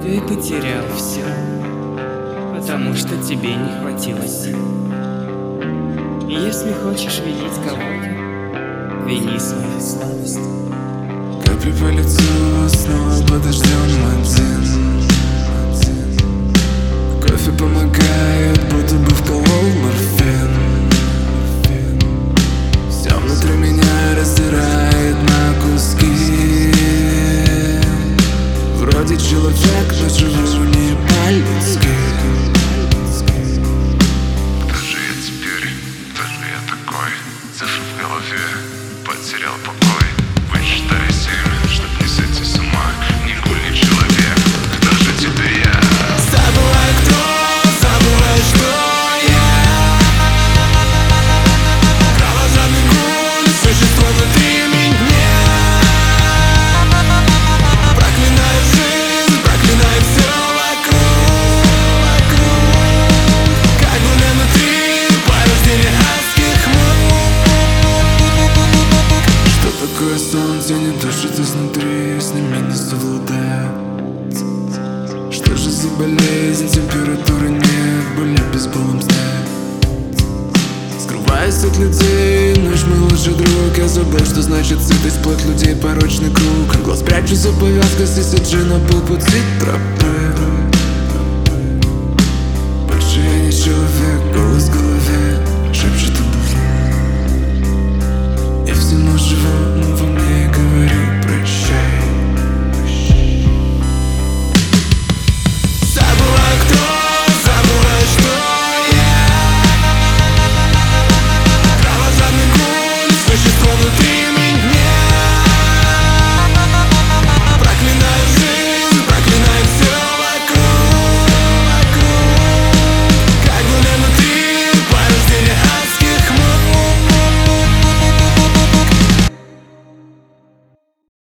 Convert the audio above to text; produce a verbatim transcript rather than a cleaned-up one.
Ты потерял все, потому что тебе не хватило сил. И если хочешь винить кого-то, вини свою слабость. Капли по лицу, снова подождем один. Кофе помогает, будто бы вколол морфин. Все внутри меня раздирает на куски. Вроде человек, но живу не по-людски. Кто же я теперь? Кто же я такой? Цифры в голове, потерял покой. Высчитайся, чтоб не сойти с ума. Не гули человек, кто же теперь я? Забывай, кто, забывай, что я. Кровожадный гуль, существо внутри меня. Проклинаю жизнь, проклинаю все вокруг, вокруг. Как гуляй внутри, порождение адских мук. Что такое солнце, не душит изнутри, с ними не совладаю. Что же за болезнь, температуры нет, боли в бейсболом сне. Скрываюсь от людей, ночь мой лучший друг. Я забыл, что значит сытость, плоть людей, порочный круг. Глаз прячу за повязкой, сисаджи на полпути тропы. Больше я не человек, голос в голове шепчет обо мне. Я всему живу